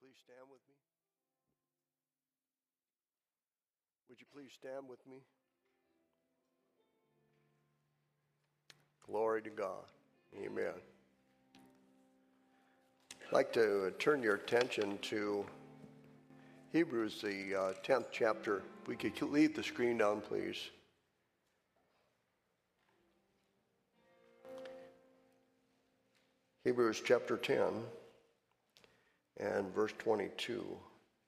please stand with me? Would you please stand with me? Glory to God. Amen. I'd like to turn your attention to Hebrews, the 10th chapter. If we could leave the screen down, please. Hebrews chapter 10 and verse 22.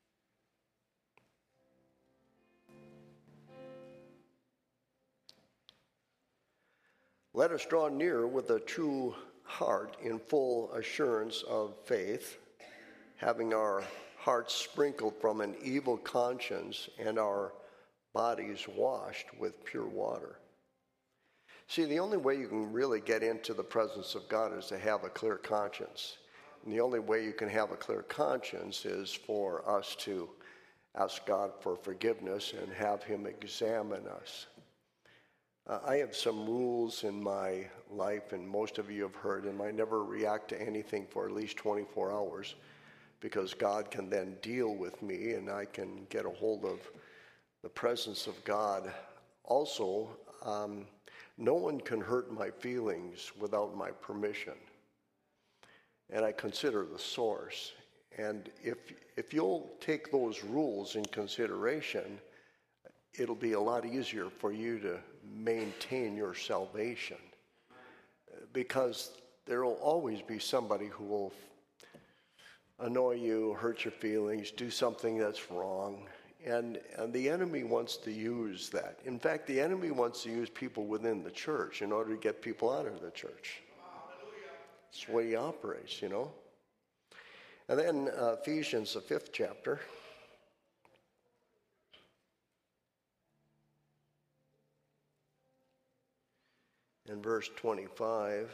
Let us draw near with a true heart in full assurance of faith, having our hearts sprinkled from an evil conscience and our bodies washed with pure water. See, the only way you can really get into the presence of God is to have a clear conscience. And the only way you can have a clear conscience is for us to ask God for forgiveness and have Him examine us. I have some rules in my life, and most of you have heard them. I never react to anything for at least 24 hours because God can then deal with me and I can get a hold of the presence of God. Also, no one can hurt my feelings without my permission. And I consider the source. And if you'll take those rules in consideration, it'll be a lot easier for you to maintain your salvation. Because there will always be somebody who will annoy you, hurt your feelings, do something that's wrong. And the enemy wants to use that. In fact, the enemy wants to use people within the church in order to get people out of the church. That's the way he operates, you know. And then Ephesians, the 5th chapter. In verse 25.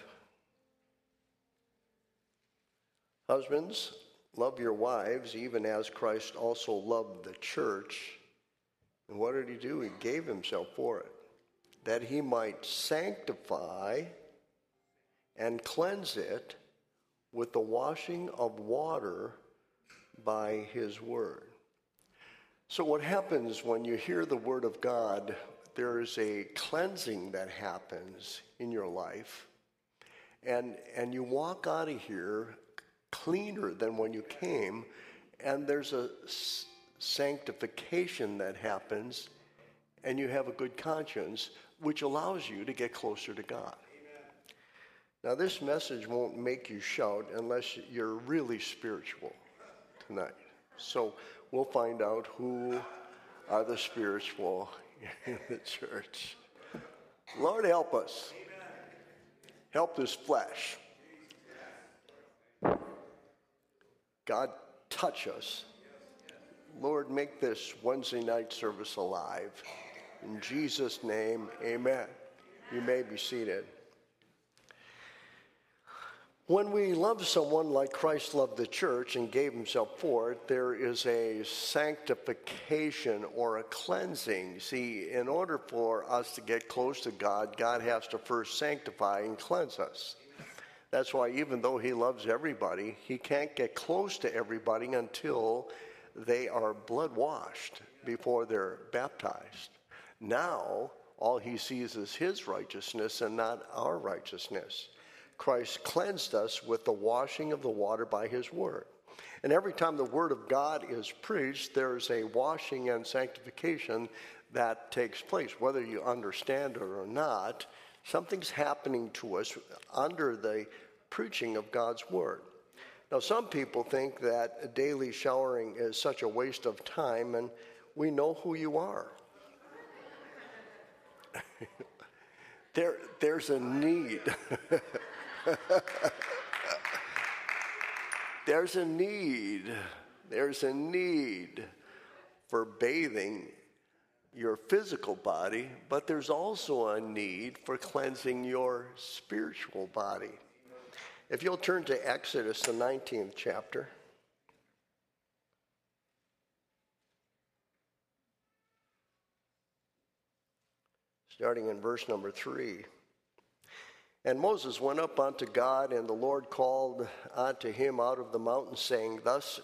Husbands, love your wives, even as Christ also loved the church. And what did he do? He gave himself for it, that he might sanctify and cleanse it with the washing of water by his word. So what happens when you hear the word of God, there is a cleansing that happens in your life, and you walk out of here cleaner than when you came, and there's a sanctification that happens, and you have a good conscience, which allows you to get closer to God. Amen. Now, this message won't make you shout unless you're really spiritual tonight. So we'll find out who are the spiritual in the church. Lord, help us. Help this flesh. God, touch us. Lord, make this Wednesday night service alive. In Jesus' name, amen. You may be seated. When we love someone like Christ loved the church and gave himself for it, there is a sanctification or a cleansing. See, in order for us to get close to God, God has to first sanctify and cleanse us. That's why even though he loves everybody, he can't get close to everybody until they are blood washed before they're baptized. Now, all he sees is his righteousness and not our righteousness. Christ cleansed us with the washing of the water by his word. And every time the word of God is preached, there's a washing and sanctification that takes place. Whether you understand it or not, something's happening to us under the preaching of God's word. Now, some people think that daily showering is such a waste of time, and we know who you are. There's a need. There's a need for bathing your physical body, but there's also a need for cleansing your spiritual body. If you'll turn to Exodus, the 19th chapter. Starting in verse number 3. And Moses went up unto God, and the Lord called unto him out of the mountain, saying, Thus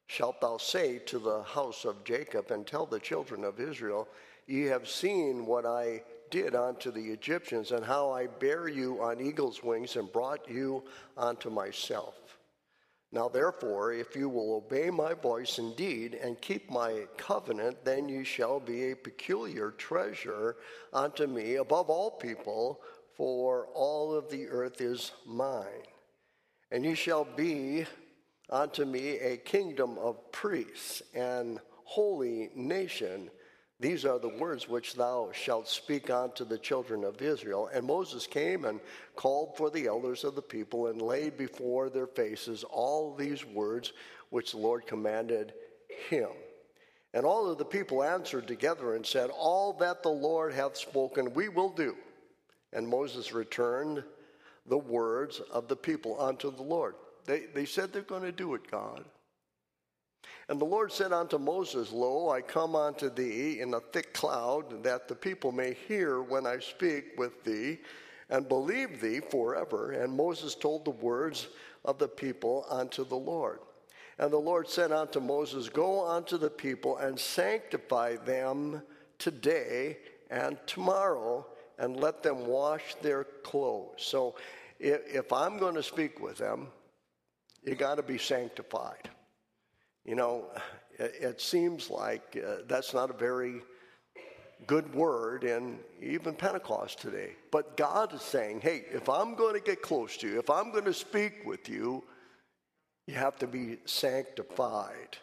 shalt thou say to the house of Jacob, and tell the children of Israel, ye have seen what I did unto the Egyptians, and how I bare you on eagle's wings, and brought you unto myself. Now therefore, if you will obey my voice indeed, and keep my covenant, then ye shall be a peculiar treasure unto me above all people, for all of the earth is mine. And ye shall be unto me a kingdom of priests and holy nation. These are the words which thou shalt speak unto the children of Israel. And Moses came and called for the elders of the people, and laid before their faces all these words which the Lord commanded him. And all of the people answered together and said, all that the Lord hath spoken we will do. And Moses returned the words of the people unto the Lord. They said they're going to do it, God. And the Lord said unto Moses, lo, I come unto thee in a thick cloud, that the people may hear when I speak with thee, and believe thee forever. And Moses told the words of the people unto the Lord. And the Lord said unto Moses, go unto the people, and sanctify them today and tomorrow, and let them wash their clothes. So if I'm going to speak with them, you got to be sanctified. You know, it seems like that's not a very good word in even Pentecost today. But God is saying, hey, if I'm going to get close to you, if I'm going to speak with you, you have to be sanctified.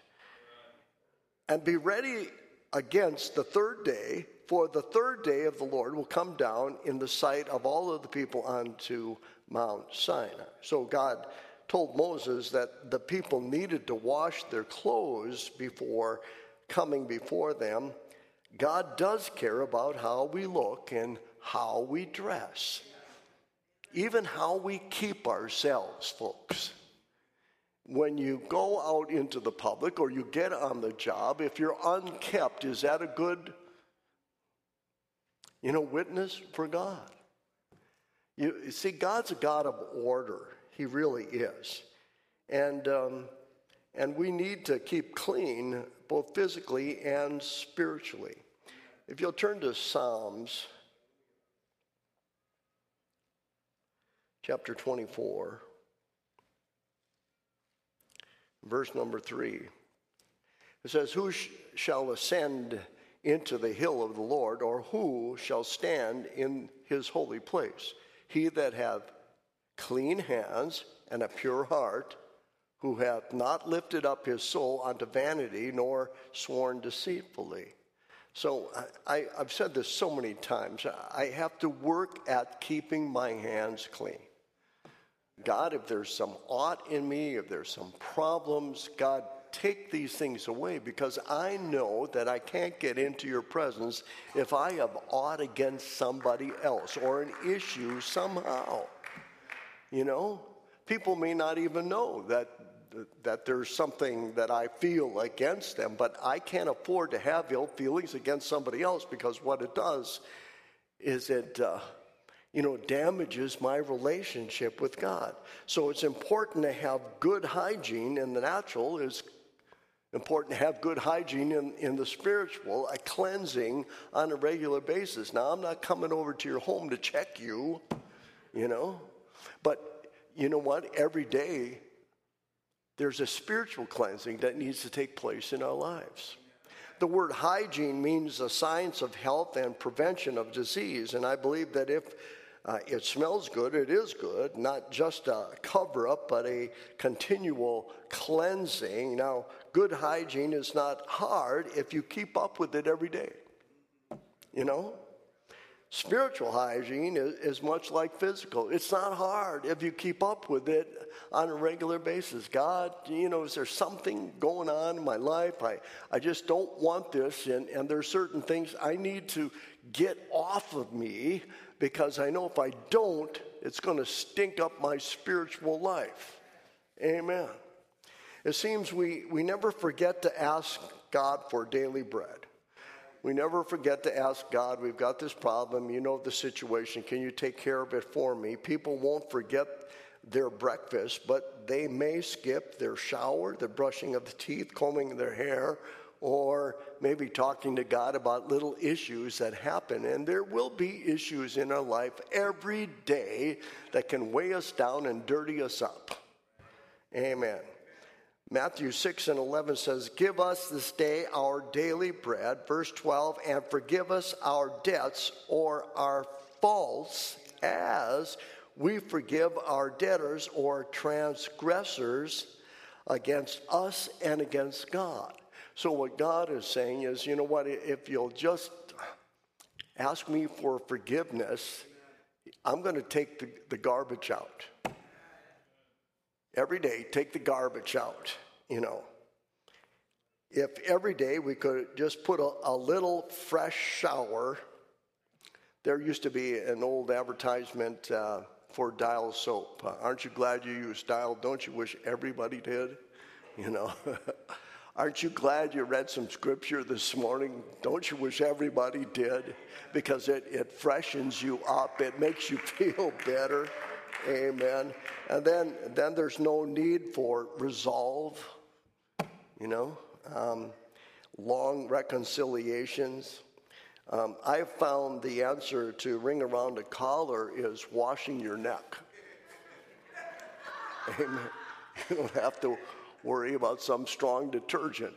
And be ready against the third day, for the third day of the Lord will come down in the sight of all of the people unto Mount Sinai. So God told Moses that the people needed to wash their clothes before coming before them. God does care about how we look and how we dress, even how we keep ourselves, folks. When you go out into the public or you get on the job, if you're unkept, is that a good, witness for God? You see, God's a God of order. He really is. And we need to keep clean, both physically and spiritually. If you'll turn to Psalms chapter 24, verse number 3. It says, who shall ascend into the hill of the Lord, or who shall stand in his holy place? He that hath clean hands and a pure heart, who hath not lifted up his soul unto vanity, nor sworn deceitfully. So I've said this so many times. I have to work at keeping my hands clean. God, if there's some ought in me, if there's some problems, God, take these things away, because I know that I can't get into your presence if I have ought against somebody else or an issue somehow. People may not even know that there's something that I feel against them, but I can't afford to have ill feelings against somebody else, because what it does is it damages my relationship with God. So it's important to have good hygiene in the natural. It's important to have good hygiene in the spiritual, a cleansing on a regular basis. Now, I'm not coming over to your home to check you, but you know what? Every day, there's a spiritual cleansing that needs to take place in our lives. The word hygiene means the science of health and prevention of disease. And I believe that if it smells good, it is good, not just a cover-up, but a continual cleansing. Now, good hygiene is not hard if you keep up with it every day. Spiritual hygiene is much like physical. It's not hard if you keep up with it on a regular basis. God, is there something going on in my life? I just don't want this, and there are certain things I need to get off of me, because I know if I don't, it's going to stink up my spiritual life. Amen. It seems we never forget to ask God for daily bread. We never forget to ask God, we've got this problem, you know the situation, can you take care of it for me? People won't forget their breakfast, but they may skip their shower, the brushing of the teeth, combing their hair, or maybe talking to God about little issues that happen. And there will be issues in our life every day that can weigh us down and dirty us up. Amen. Matthew 6:11 says, give us this day our daily bread. Verse 12, and forgive us our debts or our faults as we forgive our debtors or transgressors against us and against God. So what God is saying is, you know what, if you'll just ask me for forgiveness, I'm going to take the garbage out. Every day, take the garbage out, you know. If every day we could just put a little fresh shower. There used to be an old advertisement for Dial soap. Aren't you glad you use Dial? Don't you wish everybody did? You know. Aren't you glad you read some scripture this morning? Don't you wish everybody did? Because it freshens you up. It makes you feel better. Amen. And then there's no need for resolve, you know, long reconciliations. I found the answer to ring around a collar is washing your neck. Amen. You don't have to worry about some strong detergent.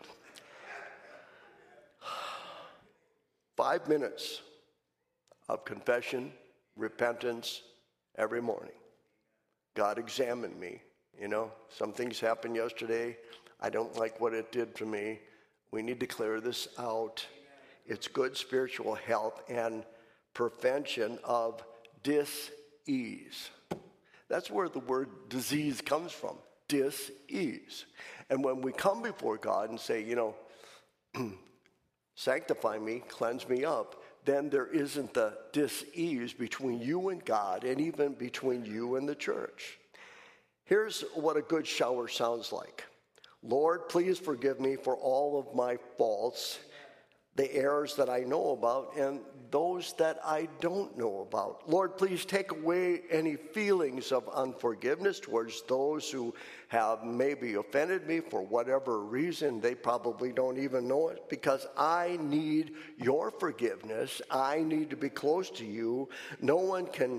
5 minutes of confession, repentance every morning. God examined me. You know, some things happened yesterday. I don't like what it did to me. We need to clear this out. It's good spiritual health and prevention of dis-ease. That's where the word disease comes from, dis-ease. And when we come before God and say, you know, sanctify me, cleanse me up, then there isn't the dis-ease between you and God and even between you and the church. Here's what a good shower sounds like. Lord, please forgive me for all of my faults, the errors that I know about and those that I don't know about. Lord, please take away any feelings of unforgiveness towards those who have maybe offended me for whatever reason. They probably don't even know it, because I need your forgiveness. I need to be close to you. No one can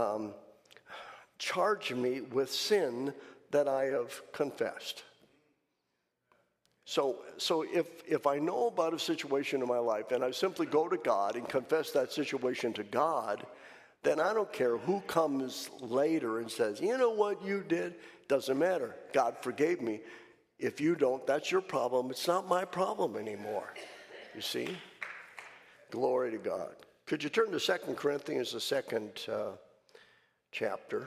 charge me with sin that I have confessed. So if I know about a situation in my life and I simply go to God and confess that situation to God, then I don't care who comes later and says, you know what you did? Doesn't matter. God forgave me. If you don't, that's your problem. It's not my problem anymore. You see? Glory to God. Could you turn to 2 Corinthians, the second chapter?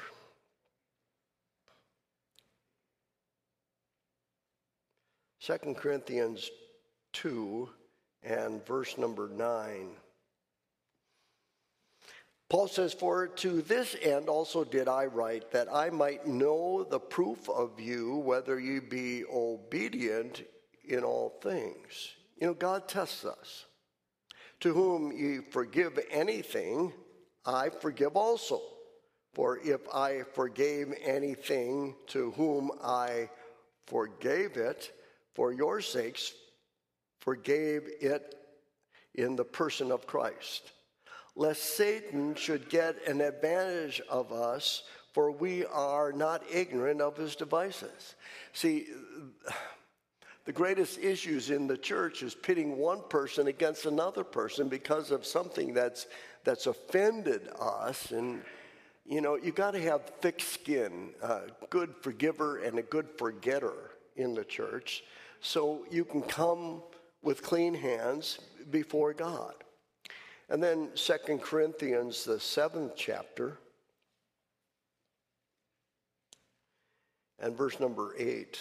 2 Corinthians 2 and verse number 9. Paul says, for to this end also did I write, that I might know the proof of you, whether ye be obedient in all things. You know, God tests us. To whom ye forgive anything, I forgive also. For if I forgave anything to whom I forgave it, for your sakes, forgave it in the person of Christ, lest Satan should get an advantage of us, for we are not ignorant of his devices. See, the greatest issues in the church is pitting one person against another person because of something that's offended us. And, you know, you got to have thick skin, a good forgiver and a good forgetter in the church, so you can come with clean hands before God. And then 2 Corinthians, the 7th chapter, and verse number 8.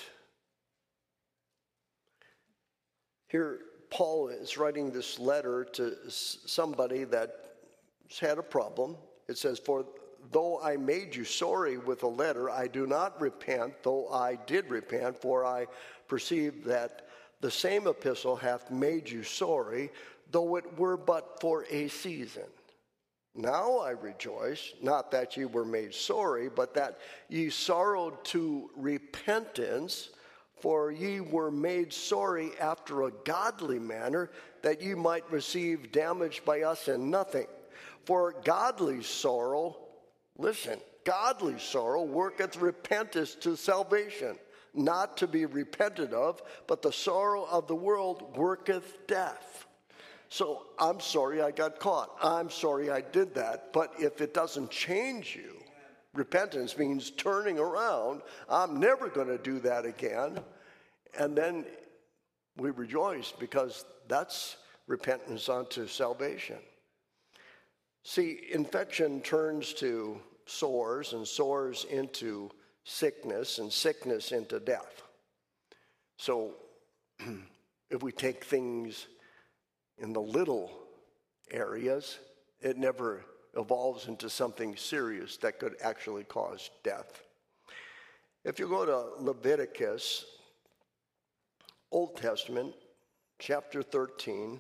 Here, Paul is writing this letter to somebody that's had a problem. It says, for though I made you sorry with a letter, I do not repent, though I did repent, for I perceive that the same epistle hath made you sorry, though it were but for a season. Now I rejoice, not that ye were made sorry, but that ye sorrowed to repentance, for ye were made sorry after a godly manner, that ye might receive damage by us in nothing. For godly sorrow, listen, godly sorrow worketh repentance to salvation, not to be repented of, but the sorrow of the world worketh death. So I'm sorry I got caught. I'm sorry I did that. But if it doesn't change you, repentance means turning around. I'm never going to do that again. And then we rejoice because that's repentance unto salvation. See, infection turns to sores, and sores into sickness, and sickness into death. So if we take things in the little areas, it never evolves into something serious that could actually cause death. If you go to Leviticus, Old Testament, chapter 13,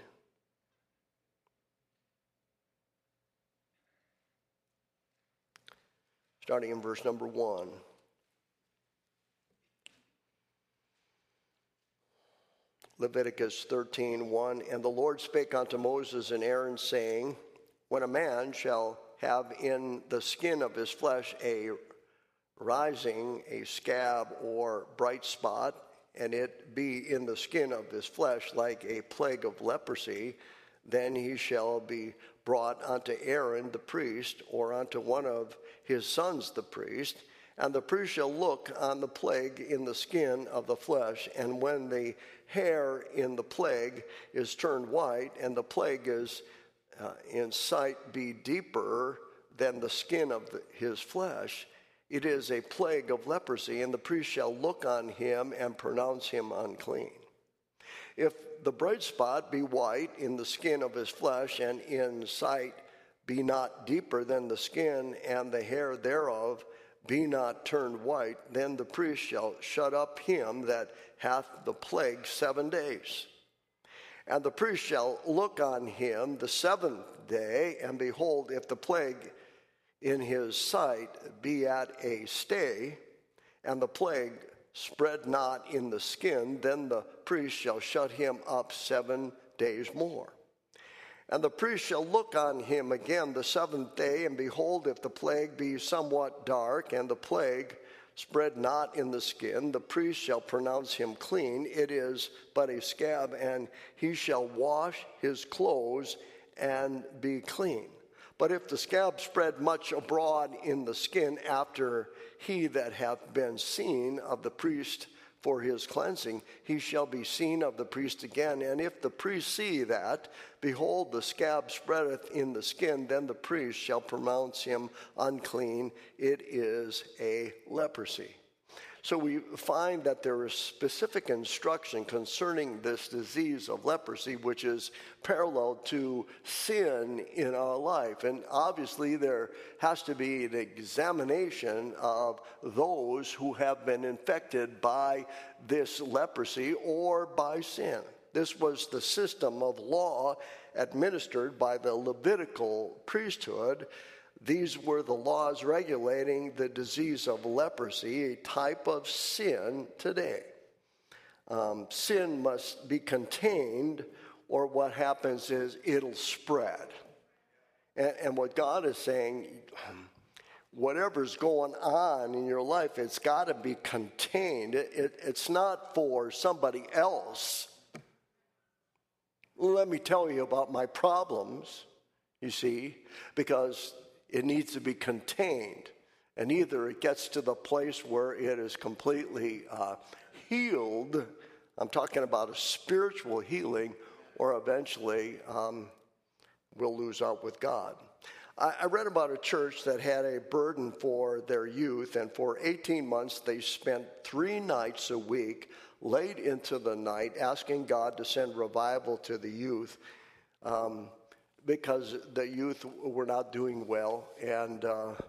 starting in verse number 1. Leviticus 13:1, and the Lord spake unto Moses and Aaron, saying, when a man shall have in the skin of his flesh a rising, a scab or bright spot, and it be in the skin of his flesh like a plague of leprosy, then he shall be brought unto Aaron the priest, or unto one of his sons the priest, and the priest shall look on the plague in the skin of the flesh, and when the hair in the plague is turned white, and the plague is in sight be deeper than the skin of his flesh, it is a plague of leprosy, and the priest shall look on him and pronounce him unclean. If the bright spot be white in the skin of his flesh, and in sight be not deeper than the skin, and the hair thereof be not turned white, then the priest shall shut up him that hath the plague 7 days. And the priest shall look on him the 7th day, and behold, if the plague in his sight be at a stay, and the plague spread not in the skin, then the priest shall shut him up 7 days more. And the priest shall look on him again the 7th day, and behold, if the plague be somewhat dark, and the plague spread not in the skin, the priest shall pronounce him clean. It is but a scab, and he shall wash his clothes and be clean. But if the scab spread much abroad in the skin after he that hath been seen of the priest for his cleansing, he shall be seen of the priest again. And if the priest see that, behold, the scab spreadeth in the skin, then the priest shall pronounce him unclean. It is a leprosy. So we find that there is specific instruction concerning this disease of leprosy, which is parallel to sin in our life. And obviously there has to be an examination of those who have been infected by this leprosy or by sin. This was the system of law administered by the Levitical priesthood. These were the laws regulating the disease of leprosy, a type of sin today. Sin must be contained, or what happens is it'll spread. And what God is saying, whatever's going on in your life, it's got to be contained. It's not for somebody else. Let me tell you about my problems, you see, because it needs to be contained. And either it gets to the place where it is completely healed, I'm talking about a spiritual healing, or eventually we'll lose out with God. I read about a church that had a burden for their youth, and for 18 months they spent 3 nights a week, late into the night, asking God to send revival to the youth. Because the youth were not doing well, and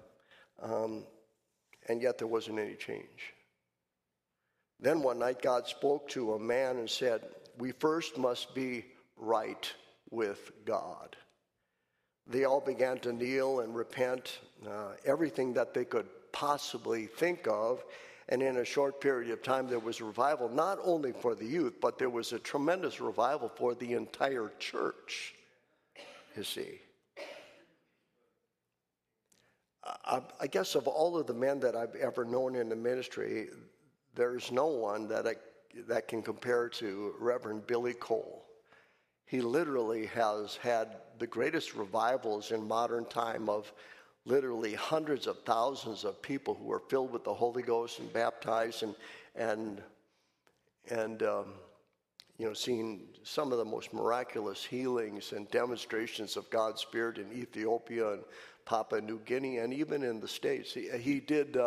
yet there wasn't any change. Then one night God spoke to a man and said, we first must be right with God. They all began to kneel and repent, everything that they could possibly think of. And in a short period of time, there was revival, not only for the youth, but there was a tremendous revival for the entire church, you see. I guess of all of the men that I've ever known in the ministry, there's no one that can compare to Reverend Billy Cole. He literally has had the greatest revivals in modern time of literally hundreds of thousands of people who are filled with the Holy Ghost and baptized and seeing some of the most miraculous healings and demonstrations of God's Spirit in Ethiopia and Papua New Guinea and even in the States. He did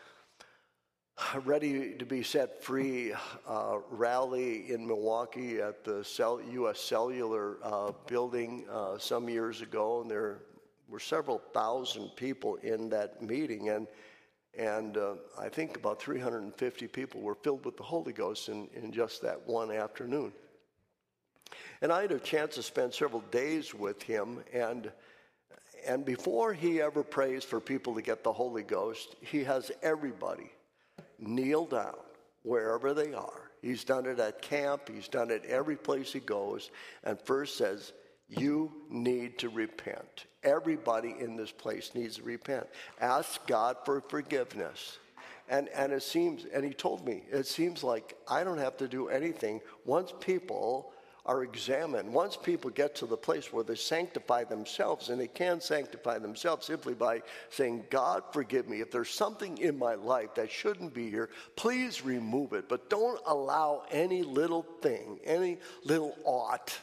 Ready to be Set Free rally in Milwaukee at the U.S. Cellular building some years ago, and there were several thousand people in that meeting, and I think about 350 people were filled with the Holy Ghost in just that one afternoon. And I had a chance to spend several days with him, and before he ever prays for people to get the Holy Ghost, he has everybody kneel down wherever they are. He's done it at camp. He's done it every place he goes, and first says, you need to repent. Everybody in this place needs to repent. Ask God for forgiveness. And it seems, and he told me, it seems like I don't have to do anything. Once people are examined, once people get to the place where they sanctify themselves, and they can sanctify themselves simply by saying, God, forgive me. If there's something in my life that shouldn't be here, please remove it. But don't allow any little thing, any little ought,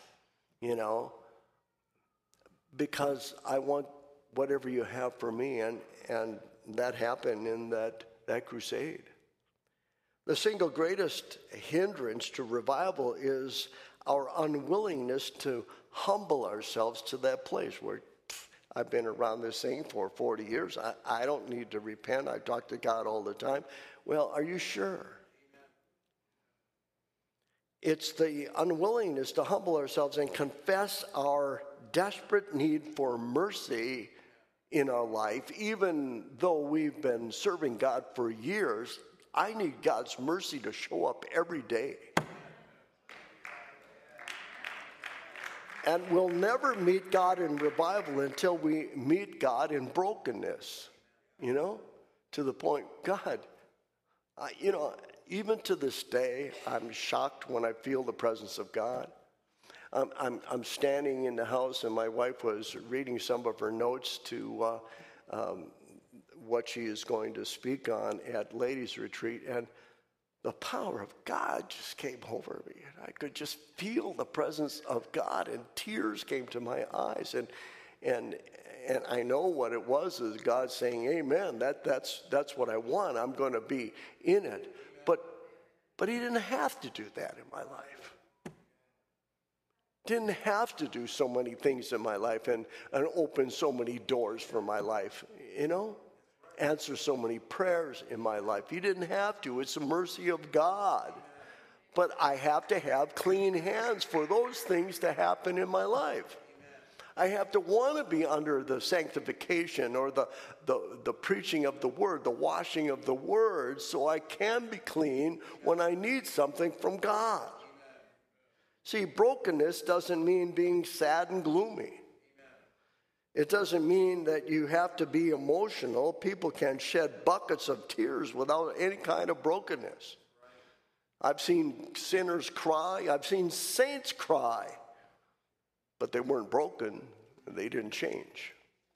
because I want whatever you have for me. And that happened in that crusade. The single greatest hindrance to revival is our unwillingness to humble ourselves to that place where I've been around this thing for 40 years. I don't need to repent. I talk to God all the time. Well, are you sure? It's the unwillingness to humble ourselves and confess our desperate need for mercy in our life. Even though we've been serving God for years, I need God's mercy to show up every day. And we'll never meet God in revival until we meet God in brokenness, to the point, God, even to this day, I'm shocked when I feel the presence of God. I'm standing in the house, and my wife was reading some of her notes to what she is going to speak on at Ladies' Retreat, and the power of God just came over me. And I could just feel the presence of God, and tears came to my eyes. And I know what it was is God saying, amen, that's what I want. I'm going to be in it. But he didn't have to do that in my life. Didn't have to do so many things in my life and open so many doors for my life, answer so many prayers in my life. He didn't have to. It's the mercy of God. But I have to have clean hands for those things to happen in my life. I have to want to be under the sanctification or the preaching of the word, the washing of the word, so I can be clean when I need something from God. See, brokenness doesn't mean being sad and gloomy. It doesn't mean that you have to be emotional. People can shed buckets of tears without any kind of brokenness. I've seen sinners cry. I've seen saints cry. But they weren't broken. They didn't change.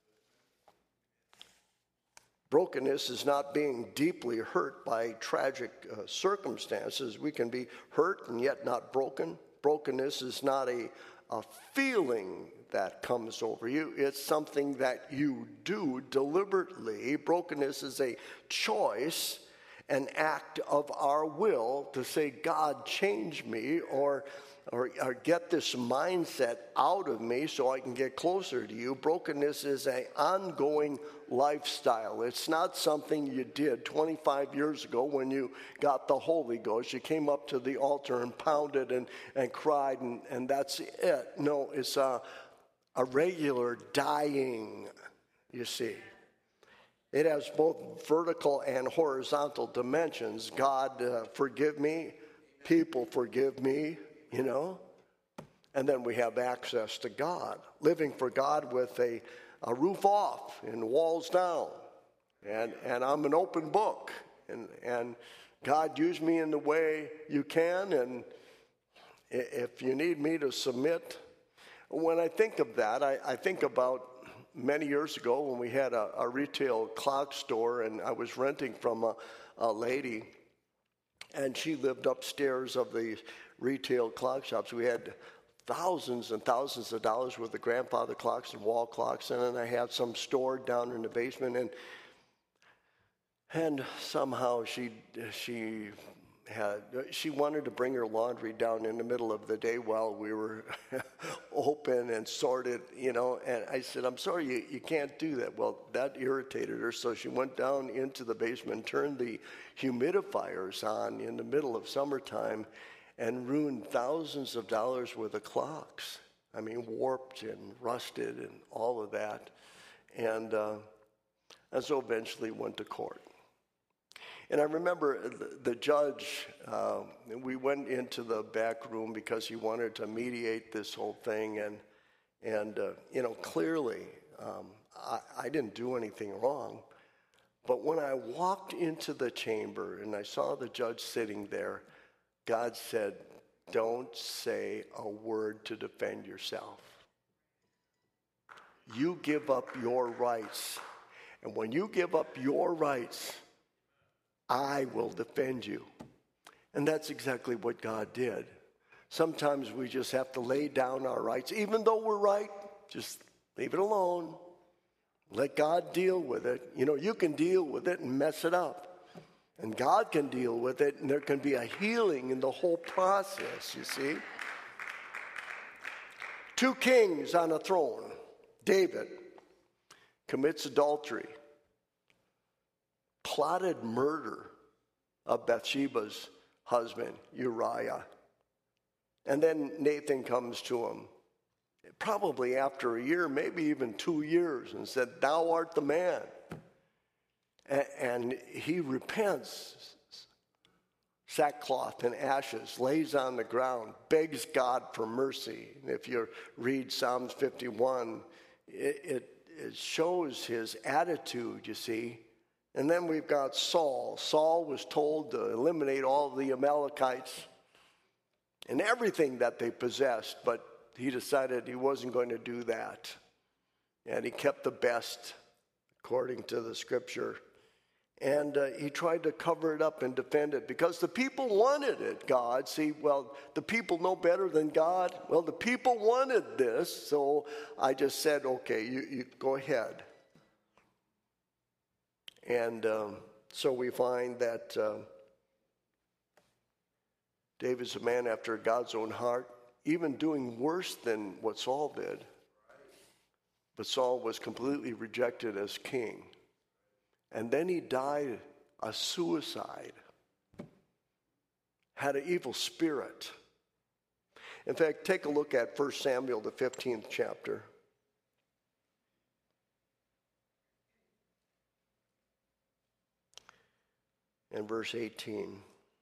Brokenness is not being deeply hurt by tragic circumstances. We can be hurt and yet not broken. Brokenness is not a feeling that comes over you. It's something that you do deliberately. Brokenness is a choice, an act of our will to say, God, change me, or get this mindset out of me so I can get closer to you. Brokenness is an ongoing lifestyle. It's not something you did 25 years ago when you got the Holy Ghost. You came up to the altar and pounded and cried and that's it. No, it's a a regular dying, you see. It has both vertical and horizontal dimensions. God, forgive me. People, forgive me, you know. And then we have access to God, living for God with a roof off and walls down. And I'm an open book. And God, use me in the way you can. And if you need me to submit. When I think of that, I think about many years ago when we had a retail clock store, and I was renting from a lady, and she lived upstairs of the retail clock shops. We had thousands and thousands of dollars worth of grandfather clocks and wall clocks, and then I had some stored down in the basement, and somehow she wanted to bring her laundry down in the middle of the day while we were open and sorted, you know, and I said, I'm sorry, you can't do that. Well, that irritated her, so she went down into the basement and turned the humidifiers on in the middle of summertime and ruined thousands of dollars worth of clocks. I mean, warped and rusted and all of that. And so eventually went to court. And I remember the judge, we went into the back room because he wanted to mediate this whole thing. And you know, clearly, I didn't do anything wrong. But when I walked into the chamber and I saw the judge sitting there, God said, don't say a word to defend yourself. You give up your rights. And when you give up your rights, I will defend you. And that's exactly what God did. Sometimes we just have to lay down our rights. Even though we're right, just leave it alone. Let God deal with it. You know, you can deal with it and mess it up. And God can deal with it, and there can be a healing in the whole process, you see. Two kings on a throne. David commits adultery. Plotted murder of Bathsheba's husband, Uriah. And then Nathan comes to him, probably after a year, maybe even 2 years, and said, thou art the man. And he repents, sackcloth and ashes, lays on the ground, begs God for mercy. And if you read Psalms 51, it shows his attitude, you see. And then we've got Saul. Saul was told to eliminate all the Amalekites and everything that they possessed, but he decided he wasn't going to do that. And he kept the best, according to the scripture. And he tried to cover it up and defend it because the people wanted it, God. See, well, the people know better than God. Well, the people wanted this, so I just said, okay, you go ahead. And so we find that David's a man after God's own heart, even doing worse than what Saul did. But Saul was completely rejected as king. And then he died a suicide, had an evil spirit. In fact, take a look at 1 Samuel, the 15th chapter. And verse 18.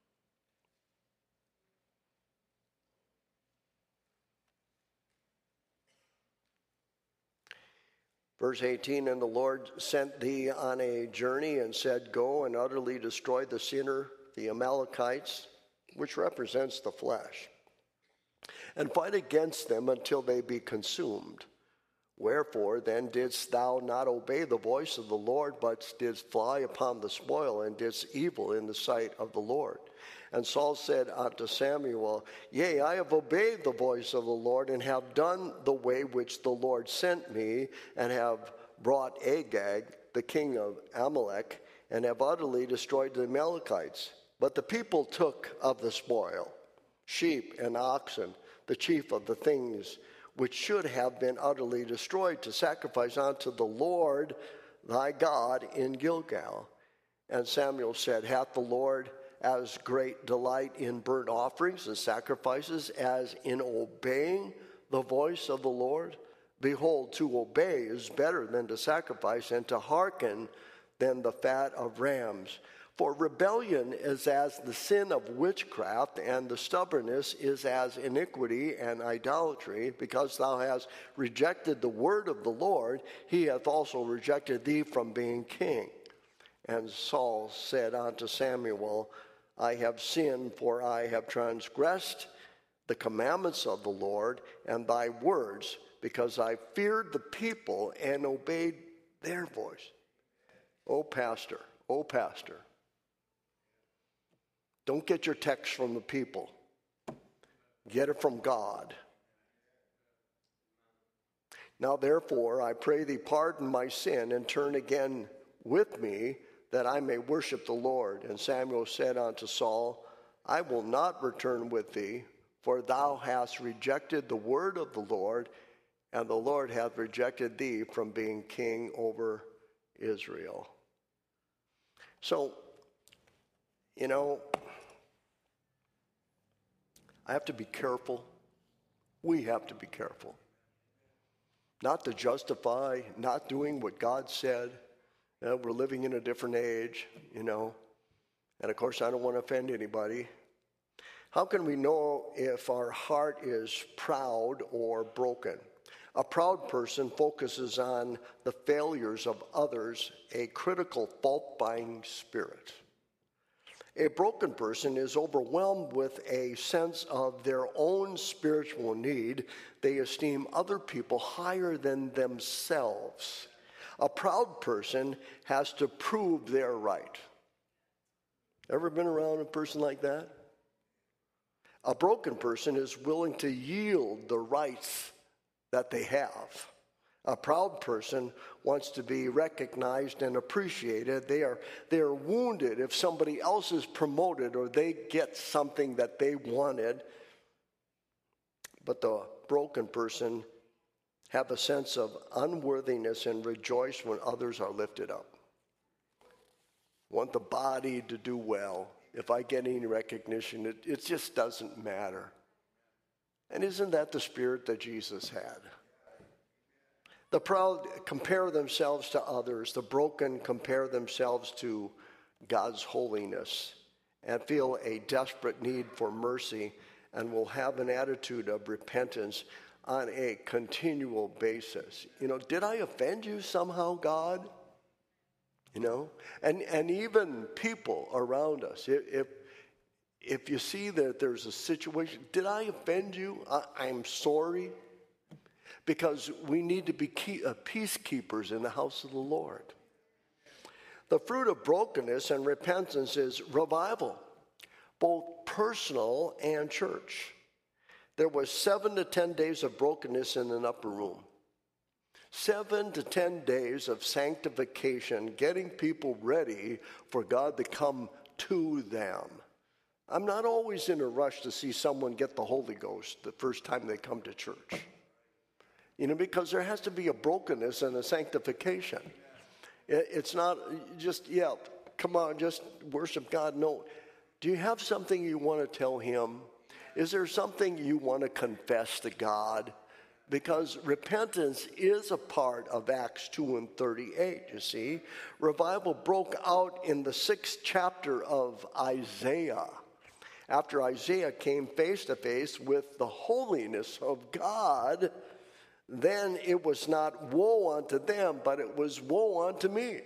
Verse 18, and the Lord sent thee on a journey and said, go and utterly destroy the sinner, the Amalekites, which represents the flesh, and fight against them until they be consumed. Wherefore then didst thou not obey the voice of the Lord, but didst fly upon the spoil, and didst evil in the sight of the Lord? And Saul said unto Samuel, yea, I have obeyed the voice of the Lord, and have done the way which the Lord sent me, and have brought Agag, the king of Amalek, and have utterly destroyed the Amalekites. But the people took of the spoil, sheep and oxen, the chief of the things which should have been utterly destroyed, to sacrifice unto the Lord thy God in Gilgal. And Samuel said, hath the Lord as great delight in burnt offerings and sacrifices as in obeying the voice of the Lord? Behold, to obey is better than to sacrifice, and to hearken than the fat of rams. For rebellion is as the sin of witchcraft, and the stubbornness is as iniquity and idolatry. Because thou hast rejected the word of the Lord, he hath also rejected thee from being king. And Saul said unto Samuel, I have sinned, for I have transgressed the commandments of the Lord and thy words, because I feared the people and obeyed their voice. Oh, pastor, don't get your text from the people. Get it from God. Now, therefore, I pray thee, pardon my sin and turn again with me, that I may worship the Lord. And Samuel said unto Saul, I will not return with thee, for thou hast rejected the word of the Lord, and the Lord hath rejected thee from being king over Israel. So, I have to be careful. We have to be careful. Not to justify not doing what God said. We're living in a different age, And of course, I don't want to offend anybody. How can we know if our heart is proud or broken? A proud person focuses on the failures of others, a critical, fault-finding spirit. A broken person is overwhelmed with a sense of their own spiritual need. They esteem other people higher than themselves. A proud person has to prove they're right. Ever been around a person like that? A broken person is willing to yield the rights that they have. A proud person wants to be recognized and appreciated. They are wounded if somebody else is promoted or they get something that they wanted. But the broken person have a sense of unworthiness and rejoice when others are lifted up. Want the body to do well. If I get any recognition, it just doesn't matter. And isn't that the spirit that Jesus had? The proud compare themselves to others. The broken compare themselves to God's holiness and feel a desperate need for mercy and will have an attitude of repentance on a continual basis. Did I offend you somehow, God? And even people around us, if you see that there's a situation, did I offend you? I'm sorry. Because we need to be peacekeepers in the house of the Lord. The fruit of brokenness and repentance is revival, both personal and church. There was 7 to 10 days of brokenness in an upper room. 7 to 10 days of sanctification, getting people ready for God to come to them. I'm not always in a rush to see someone get the Holy Ghost the first time they come to church. Because there has to be a brokenness and a sanctification. It's not just, come on, just worship God. No. Do you have something you want to tell him? Is there something you want to confess to God? Because repentance is a part of Acts 2 and 38, you see. Revival broke out in the 6th chapter of Isaiah. After Isaiah came face to face with the holiness of God, then it was not woe unto them, but it was woe unto me.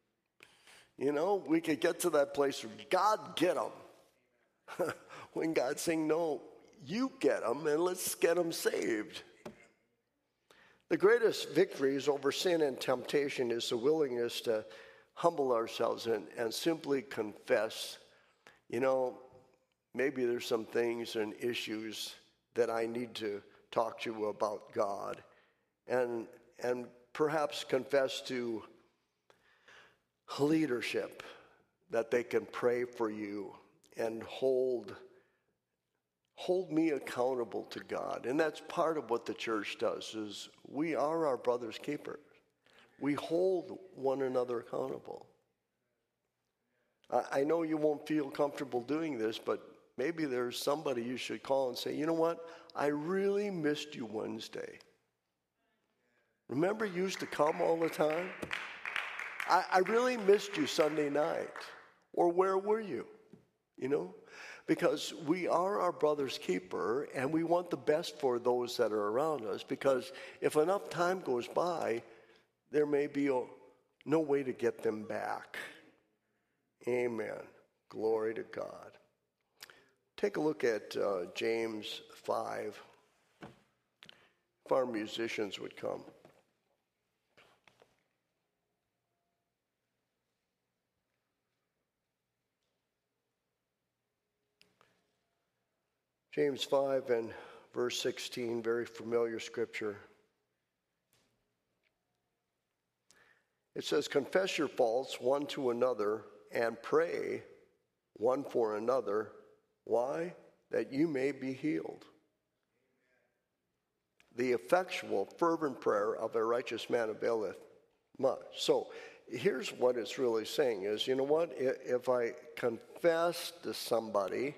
We could get to that place where God get them. When God's saying, no, you get them and let's get them saved. The greatest victories over sin and temptation is the willingness to humble ourselves and simply confess, maybe there's some things and issues that I need to talk to you about God. And perhaps confess to leadership that they can pray for you and hold me accountable to God. And that's part of what the church does, is we are our brother's keepers. We hold one another accountable. I know you won't feel comfortable doing this, but maybe there's somebody you should call and say, you know what? I really missed you Wednesday. Remember you used to come all the time? I really missed you Sunday night. Or where were you? You know? Because we are our brother's keeper, and we want the best for those that are around us, because if enough time goes by, there may be no way to get them back. Amen. Glory to God. Take a look at James 5. If our musicians would come. James 5 and verse 16, very familiar scripture. It says, confess your faults one to another and pray one for another. Why? That you may be healed. The effectual, fervent prayer of a righteous man availeth much. So here's what it's really saying is, you know what? If I confess to somebody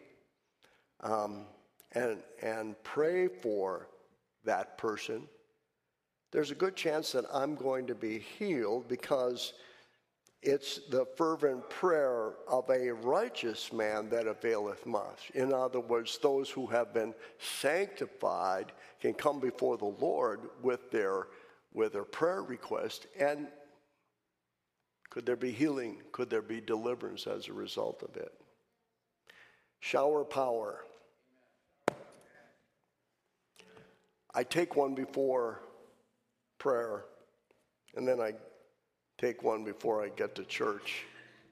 and pray for that person, there's a good chance that I'm going to be healed, because it's the fervent prayer of a righteous man that availeth much. In other words, those who have been sanctified can come before the Lord with their prayer request. And could there be healing? Could there be deliverance as a result of it? Shower power. I take one before prayer, and then I take one before I get to church.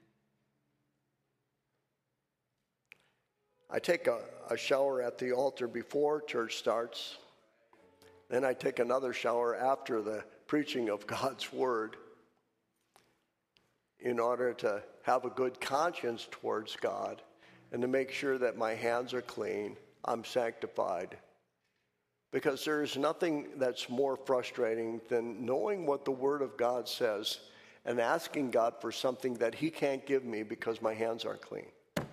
I take a shower at the altar before church starts. Then I take another shower after the preaching of God's word, in order to have a good conscience towards God and to make sure that my hands are clean, I'm sanctified. Because there is nothing that's more frustrating than knowing what the Word of God says and asking God for something that He can't give me because my hands aren't clean.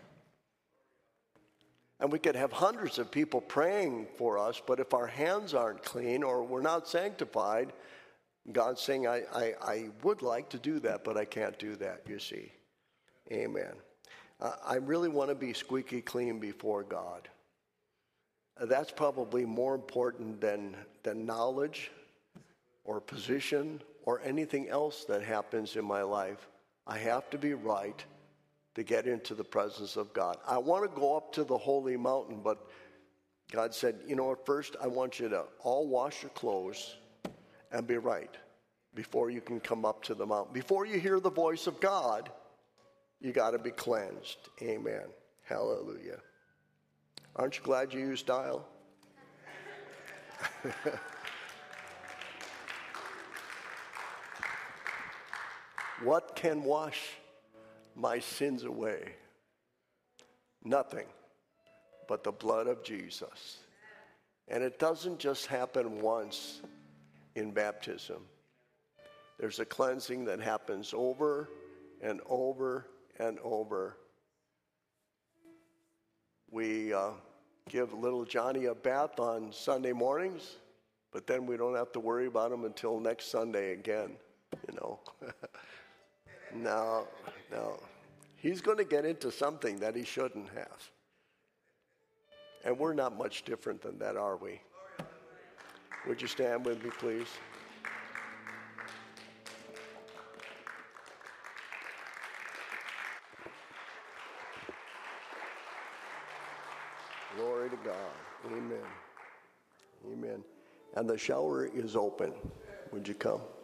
And we could have hundreds of people praying for us, but if our hands aren't clean or we're not sanctified, God's saying, I would like to do that, but I can't do that, you see. Amen. I really want to be squeaky clean before God. That's probably more important than knowledge or position or anything else that happens in my life. I have to be right to get into the presence of God. I want to go up to the holy mountain, but God said, you know what, first I want you to all wash your clothes and be right before you can come up to the mountain. Before you hear the voice of God, you got to be cleansed. Amen. Hallelujah. Aren't you glad you used style? What can wash my sins away? Nothing but the blood of Jesus. And it doesn't just happen once in baptism. There's a cleansing that happens over and over and over. We give little Johnny a bath on Sunday mornings, but then we don't have to worry about him until next Sunday again, you know. No. He's going to get into something that he shouldn't have. And we're not much different than that, are we? Would you stand with me, please? Glory to God. Amen. Amen. And the shower is open. Would you come?